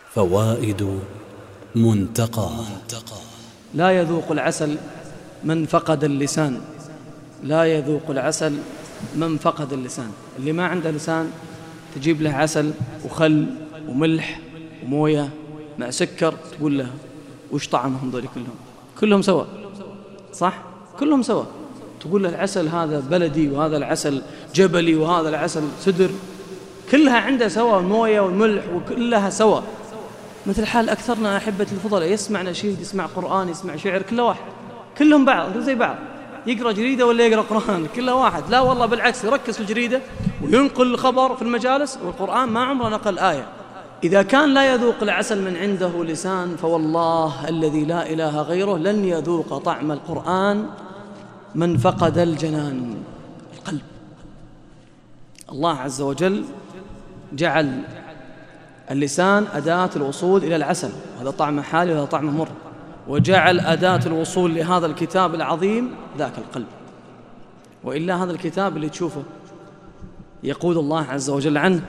فوائد منتقى. لا يذوق العسل من فقد اللسان. لا يذوق العسل من فقد اللسان. اللي ما عنده لسان تجيب له عسل وخل وملح وموية مع سكر، تقول له وش طعمهم ذولي؟ كلهم سوا، صح؟ كلهم سوا. تقول له العسل هذا بلدي وهذا العسل جبلي وهذا العسل سدر، كلها عنده سوا، الموية والملح وكلها سوا. مثل حال أكثرنا أحبة الفضلاء، يسمع نشيد، يسمع قرآن، يسمع شعر، كله واحد، كلهم بعض، زي بعض. يقرأ جريدة ولا يقرأ قرآن، كله واحد. لا والله، بالعكس، يركز في الجريدة وينقل الخبر في المجالس، والقرآن ما عمره نقل آية. إذا كان لا يذوق العسل من عنده لسان، فوالله الذي لا إله غيره لن يذوق طعم القرآن من فقد الجنان، القلب. الله عز وجل جعل اللسان أداة الوصول إلى العسل، هذا طعم حالي وهذا طعم مر، وجعل أداة الوصول لهذا الكتاب العظيم ذاك القلب. وإلا هذا الكتاب اللي تشوفه يقول الله عز وجل عنه: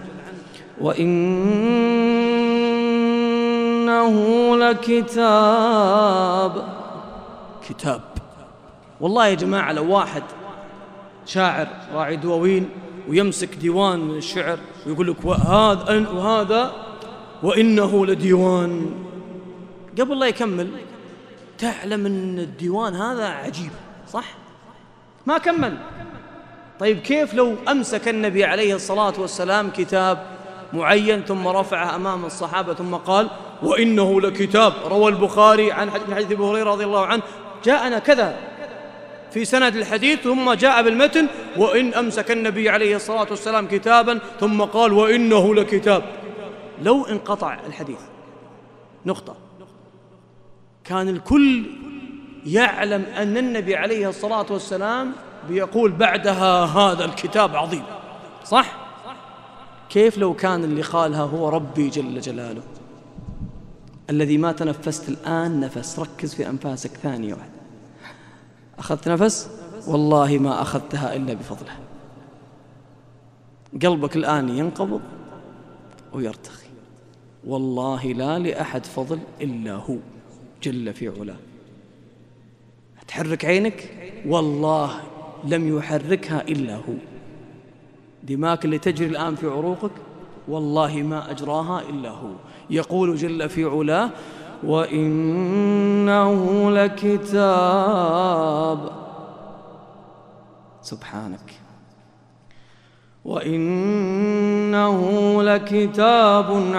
وإنه لكتاب. كتاب. والله يا جماعة، لو واحد شاعر راعي دواوين ويمسك ديوان من الشعر ويقول لك وهذا وإنه لديوان، قبل لا يكمل تعلم أن الديوان هذا عجيب، صح؟ ما كمل. طيب كيف لو أمسك النبي عليه الصلاة والسلام كتاب معين ثم رفعه أمام الصحابة ثم قال: وإنه لكتاب روى البخاري عن حديث أبي هريرة رضي الله عنه جاءنا كذا في سند الحديث، ثم جاء بالمتن: وإن أمسك النبي عليه الصلاة والسلام كتابا ثم قال وإنه لكتاب. لو انقطع الحديث نقطة، كان الكل يعلم أن النبي عليه الصلاة والسلام بيقول بعدها هذا الكتاب عظيم، صح؟ كيف لو كان اللي قالها هو ربي جل جلاله الذي ما تنفست الآن نفس؟ ركز في أنفاسك ثانية واحدة. أخذت نفس؟ والله ما أخذتها إلا بفضله. قلبك الآن ينقبض ويرتخي، والله لا لأحد فضل إلا هو جل في علاه. تحرك عينك، والله لم يحركها إلا هو. دماغك اللي تجري الآن في عروقك، والله ما أجراها إلا هو. يقول جل في علاه: وإنه لكتاب. سبحانك. وإنه لكتاب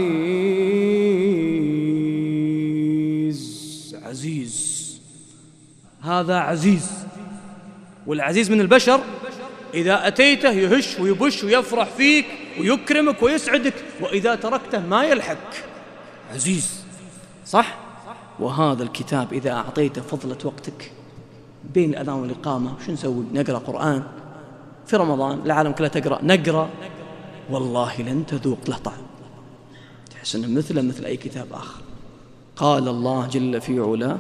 عزيز. عزيز، هذا عزيز. والعزيز من البشر إذا أتيته يهش ويبش ويفرح فيك ويكرمك ويسعدك، وإذا تركته ما يلحق. عزيز، صح؟ وهذا الكتاب إذا أعطيته فضلة وقتك بين الأذان والإقامة، شو نسوي؟ نقرأ قرآن في رمضان، العالم كلها تقرأ، نقرأ، والله لن تذوق له طعم، تحس أنه مثل أي كتاب آخر. قال الله جل في علاه: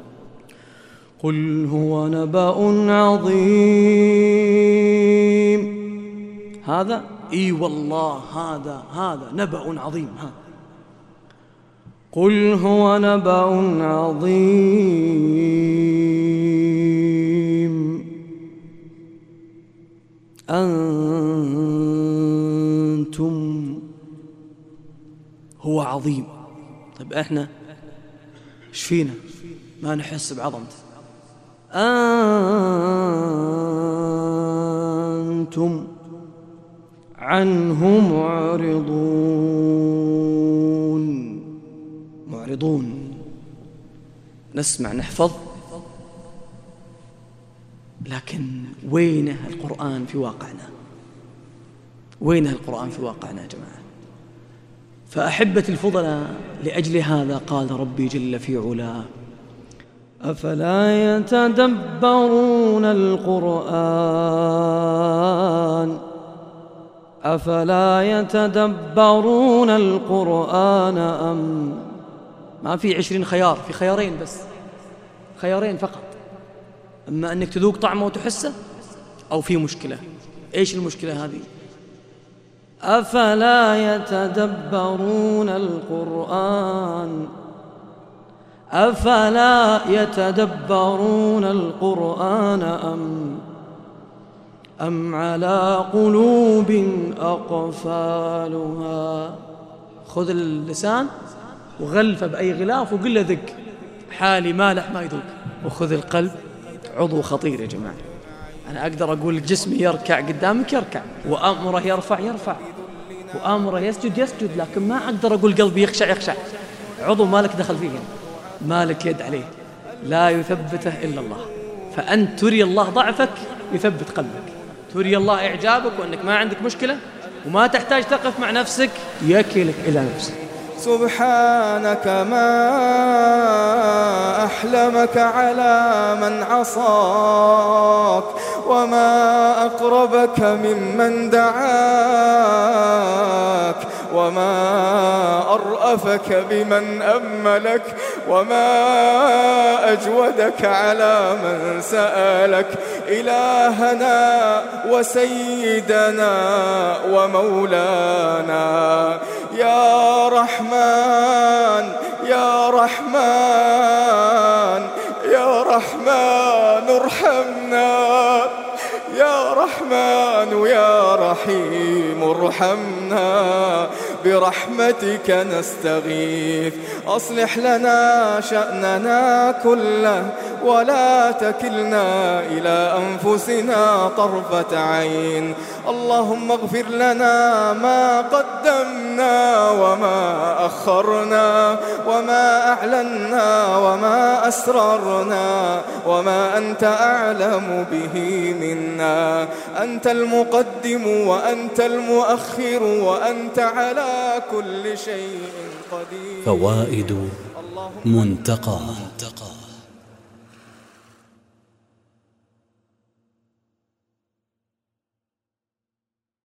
قل هو نبأ عظيم. هذا والله هذا نبأ عظيم. قل هو نبأ عظيم أنتم. هو عظيم. طيب احنا ايش فينا ما نحس بعظمته؟ أنتم عنه معرضون. نسمع نحفظ، لكن وينه القرآن في واقعنا؟ وينه القرآن في واقعنا يا جماعة؟ فأحبة الفضلاء، لأجل هذا قال ربي جل في علاه: أفلا يتدبرون القرآن أم ما في 20 خيار، في خيارين بس، خيارين فقط: أما أنك تذوق طعمه وتحسه، أو في مشكلة. إيش المشكلة هذه؟ أفلا يتدبرون القرآن أفلا يتدبرون القرآن أم على قلوب أقفالها. خذ اللسان وغلفه بأي غلاف وقل له ذق، حالي مالح ما يذوق. وخذ القلب، عضو خطير يا جماعة. أنا أقدر أقول الجسم يركع قدامك يركع، وأمره يرفع يرفع، وأمره يسجد يسجد، لكن ما أقدر أقول قلبي يخشع يخشع. عضو مالك دخل فيه، مالك يد عليه، لا يثبته إلا الله. فأنت تري الله ضعفك يثبت قلبك، تري الله إعجابك وأنك ما عندك مشكلة وما تحتاج تقف مع نفسك، يكلك إلى نفسك. سبحانك ما أحلمك على من عصاك، وما أقربك ممن دعاك، وما أرأفك بمن أملك، وما أجودك على من سألك. إلهنا وسيدنا ومولانا يا رحمن يا رحمن يا رحمن ارحمنا، يا رحمن يا رحيم ارحمنا، برحمتك نستغيث. أصلح لنا شأننا كله ولا تكلنا إلى أنفسنا طرفة عين. اللهم اغفر لنا ما قدمنا وما أخرنا، وما أعلنا وما أسررنا، وما أنت أعلم به منا. أنت المقدم وأنت المؤخر وأنت على كل شيء قدير. فوائد منتقى.